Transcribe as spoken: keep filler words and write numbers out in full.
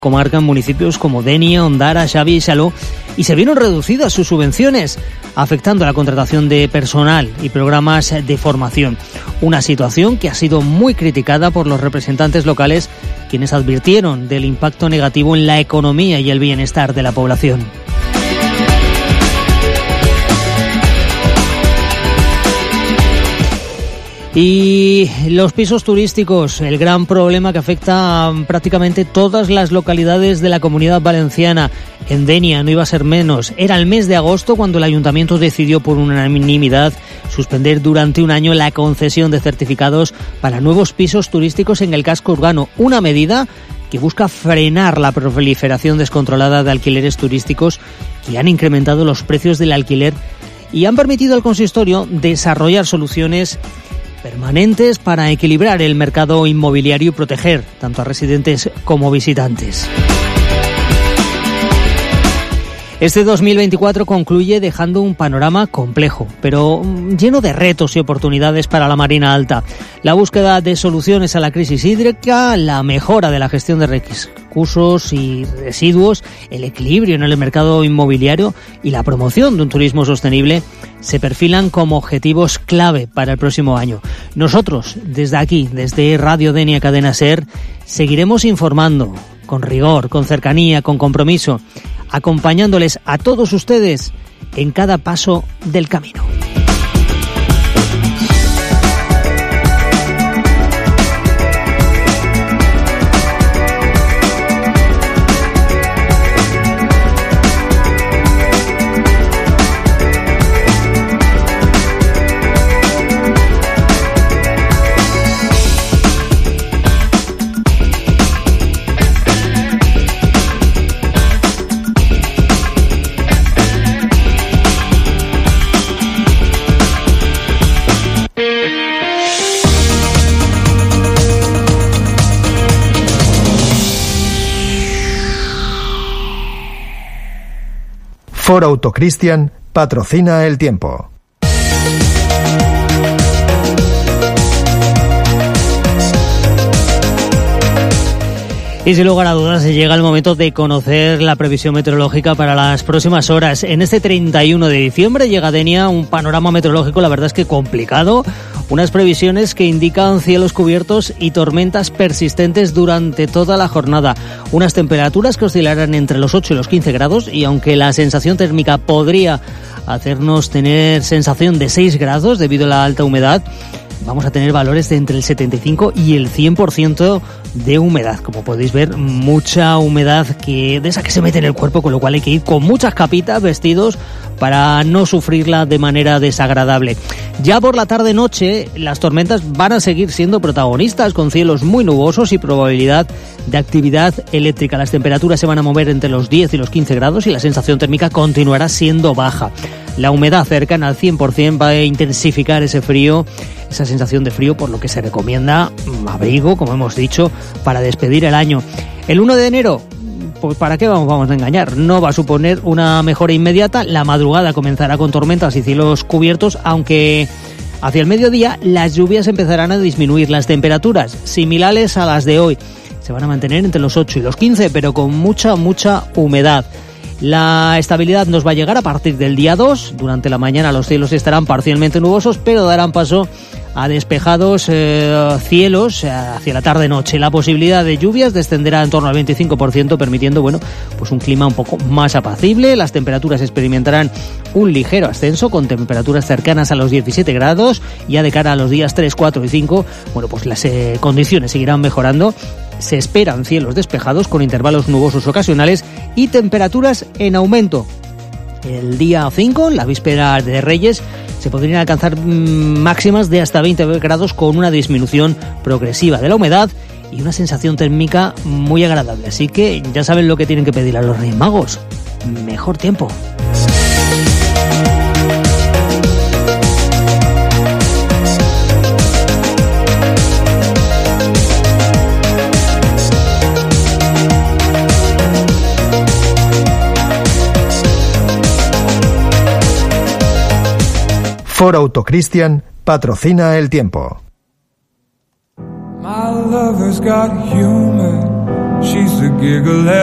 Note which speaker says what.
Speaker 1: comarcan municipios como Denia, Ondara, Xavi y Salou, y se vieron reducidas sus subvenciones, afectando la contratación de personal y programas de formación. Una situación que ha sido muy criticada por los representantes locales, quienes advirtieron del impacto negativo en la economía y el bienestar de la población. Y los pisos turísticos, el gran problema que afecta a prácticamente todas las localidades de la Comunidad Valenciana. En Denia no iba a ser menos. Era el mes de agosto cuando el Ayuntamiento decidió por unanimidad suspender durante un año la concesión de certificados para nuevos pisos turísticos en el casco urbano. Una medida que busca frenar la proliferación descontrolada de alquileres turísticos que han incrementado los precios del alquiler y han permitido al consistorio desarrollar soluciones permanentes para equilibrar el mercado inmobiliario y proteger tanto a residentes como visitantes. Este dos mil veinticuatro concluye dejando un panorama complejo, pero lleno de retos y oportunidades para la Marina Alta. La búsqueda de soluciones a la crisis hídrica, la mejora de la gestión de recursos y residuos, el equilibrio en el mercado inmobiliario y la promoción de un turismo sostenible se perfilan como objetivos clave para el próximo año. Nosotros, desde aquí, desde Radio Denia Cadena Ser, seguiremos informando con rigor, con cercanía, con compromiso, acompañándoles a todos ustedes en cada paso del camino.
Speaker 2: Ford Autocristian patrocina el tiempo.
Speaker 1: Y sin lugar a dudas llega el momento de conocer la previsión meteorológica para las próximas horas. En este treinta y uno de diciembre llega a Denia un panorama meteorológico, la verdad es que complicado. Unas previsiones que indican cielos cubiertos y tormentas persistentes durante toda la jornada. Unas temperaturas que oscilarán entre los ocho y los quince grados y aunque la sensación térmica podría hacernos tener sensación de seis grados debido a la alta humedad, vamos a tener valores de entre el setenta y cinco y el cien por ciento de humedad. Como podéis ver, mucha humedad que de esa que se mete en el cuerpo, con lo cual hay que ir con muchas capitas, vestidos, para no sufrirla de manera desagradable. Ya por la tarde-noche, las tormentas van a seguir siendo protagonistas, con cielos muy nubosos y probabilidad de actividad eléctrica. Las temperaturas se van a mover entre los diez y los quince grados y la sensación térmica continuará siendo baja. La humedad cercana al cien por ciento va a intensificar ese frío, esa sensación de frío, por lo que se recomienda abrigo, como hemos dicho, para despedir el año. El uno de enero, pues ¿para qué vamos, vamos a engañar? No va a suponer una mejora inmediata. La madrugada comenzará con tormentas y cielos cubiertos, aunque hacia el mediodía las lluvias empezarán a disminuir. Las temperaturas, similares a las de hoy, se van a mantener entre los ocho y los quince, pero con mucha, mucha humedad. La estabilidad nos va a llegar a partir del día dos. Durante la mañana los cielos estarán parcialmente nubosos, pero darán paso a despejados eh, cielos hacia la tarde-noche. La posibilidad de lluvias descenderá en torno al veinticinco por ciento, permitiendo, bueno, pues un clima un poco más apacible. Las temperaturas experimentarán un ligero ascenso, con temperaturas cercanas a los diecisiete grados. Ya de cara a los días tres, cuatro y cinco, bueno, pues las eh, condiciones seguirán mejorando. Se esperan cielos despejados con intervalos nubosos ocasionales y temperaturas en aumento. El día cinco, la víspera de Reyes, se podrían alcanzar máximas de hasta veinte grados, con una disminución progresiva de la humedad y una sensación térmica muy agradable. Así que ya saben lo que tienen que pedir a los Reyes Magos: mejor tiempo.
Speaker 2: Ford Autocristian patrocina el tiempo.
Speaker 3: My lover's got humor. She's a giggle.